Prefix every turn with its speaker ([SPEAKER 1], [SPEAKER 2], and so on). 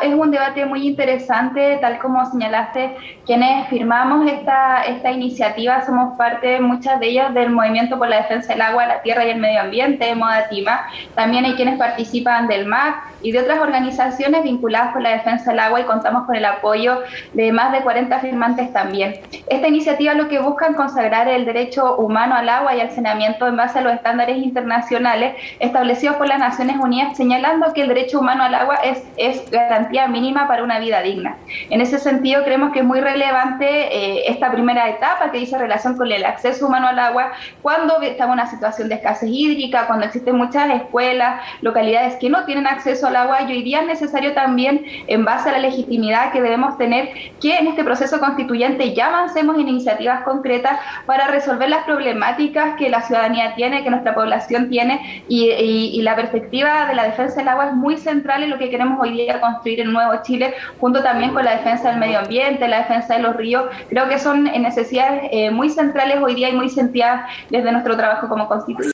[SPEAKER 1] es un debate muy interesante, tal como señalaste, quienes firmamos esta iniciativa somos parte, muchas de ellas, del Movimiento por la Defensa del Agua, la Tierra y el Medio Ambiente, MODATIMA. También hay quienes participan del MAC y de otras organizaciones vinculadas con la defensa del agua, y contamos con el apoyo de más de 40 firmantes también. Esta iniciativa lo que busca es consagrar el derecho humano al agua y al saneamiento en base a los estándares internacionales establecidos por las Naciones Unidas, señalando que el derecho humano al agua es garantía mínima para una vida digna. En ese sentido, creemos que es muy relevante esta primera etapa que dice relación con el acceso humano al agua, cuando estamos en una situación de escasez hídrica, cuando existen muchas escuelas, localidades que no tienen acceso al agua, y hoy día es necesario también, en base a la legitimidad que debemos tener, que en este proceso constituyente ya avancemos en iniciativas concretas para resolver las problemáticas que la ciudadanía tiene, que nuestra población tiene, y la perspectiva de la defensa del agua es muy central en lo que queremos hoy día construir en un nuevo Chile, junto también con la defensa del medio ambiente, la defensa de los ríos. Creo que son necesidades muy centrales hoy día y muy sentidas desde nuestro trabajo como constituyente.